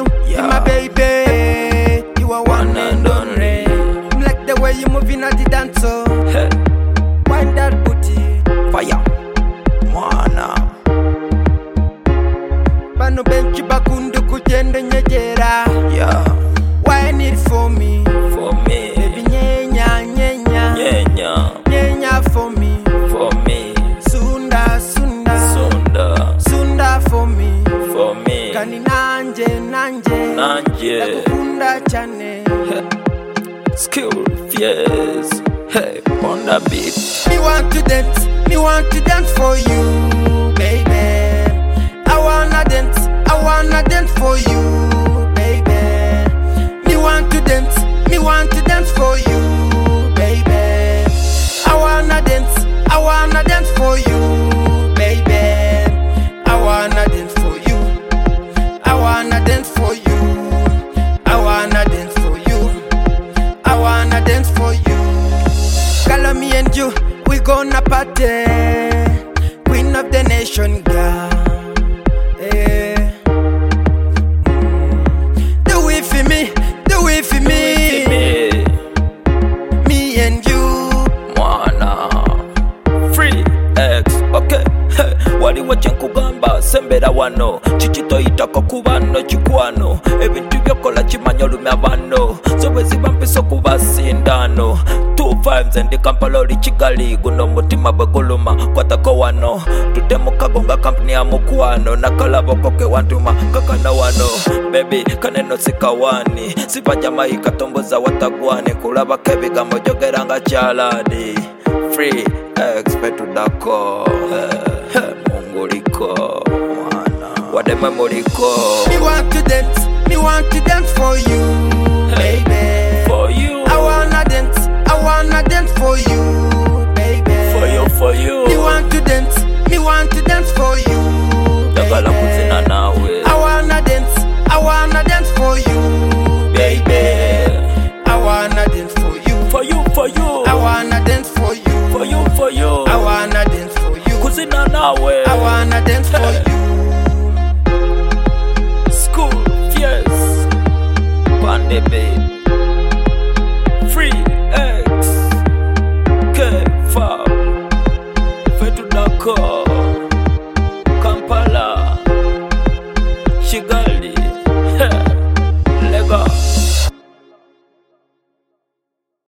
You're my baby. You are one and only. Like the way you moving at the dance. Hey. Wind that booty. Fire. Mwana. Bano benchi bakundu kutende nyejera. Yeah. Wine it for me. For me. Baby nyenya nyenya. Nyenya. Nyenya for me. For me. Sunda sunda. Sunda. Sunda for me. For me. Kani nanje nanje. Nanje. Nakukunda chane. Skill fierce. Hey, on the beat. Me want to dance for you, baby. I wanna dance for you, baby. Me want to dance for you, baby. I wanna dance for you, baby. I wanna dance for you. I wanna dance for you. I wanna dance for you. I wanna dance for you. Girl, me and you, we gonna party. Queen of the nation, girl. Eh. Do it for me, do it for me. Me and you. Mwana. Free X. Okay. Hey. Wali wachenkugamba sembera wano chichito itako kubano chikwano ebintu byokola chimanyo lume abano zobwezi bampiso kubasindano 2 ndi Kampala oli Kigali guno mutima bweguluma kwatako wano tutemukagonga kampuni ya mukwano nakalaboko ke wantuma kakana wano baby kaneno sikawani sipa Jamaica tomboza watagwane kulaba kebigambo jogeranga chaladi Free X Petudako Munguliko Wademe Muliko. Me want to dance for you, baby. For you. I wanna dance for you, baby. For you. Me want to dance for you, Dagala kuzina baby. nawe. I wanna dance for you, baby. I wanna dance for you. For you. I wanna dance for you. For you. I wanna dance for you. Kuzina nawe. I wanna dance for you. School fierce. Pande babe. Free X. K5. Petudako.